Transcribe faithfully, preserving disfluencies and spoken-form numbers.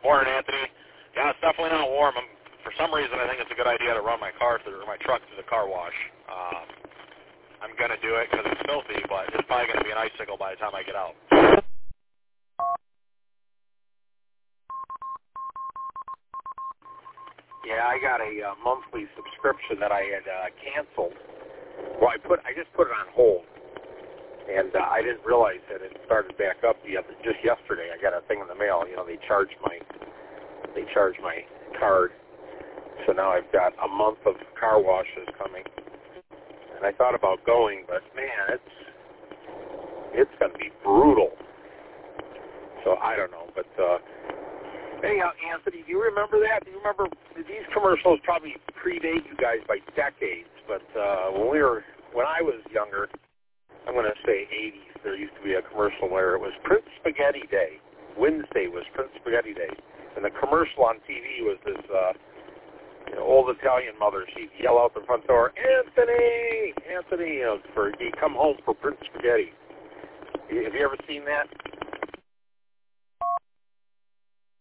Morning, Anthony. Yeah, it's definitely not warm. I'm, for some reason, I think it's a good idea to run my car through, or my truck through the car wash. Um, I'm going to do it because it's filthy, but it's probably going to be an icicle by the time I get out. Yeah, I got a uh, monthly subscription that I had uh, canceled. Well, I put I just put it on hold, and uh, I didn't realize that it started back up the other, just yesterday. I got a thing in the mail. You know, they charge my they charge my card, so now I've got a month of car washes coming. And I thought about going, but man, it's it's going to be brutal. So I don't know, but. Uh, Hey, uh, Anthony, do you remember that? Do you remember these commercials probably predate you guys by decades? But uh, when we were, when I was younger, I'm going to say eighties. There used to be a commercial where it was Prince Spaghetti Day. Wednesday was Prince Spaghetti Day, and the commercial on T V was this uh, you know, old Italian mother. She'd yell out the front door, "Anthony, Anthony!" You know, for he'd come home for Prince Spaghetti. Have you ever seen that?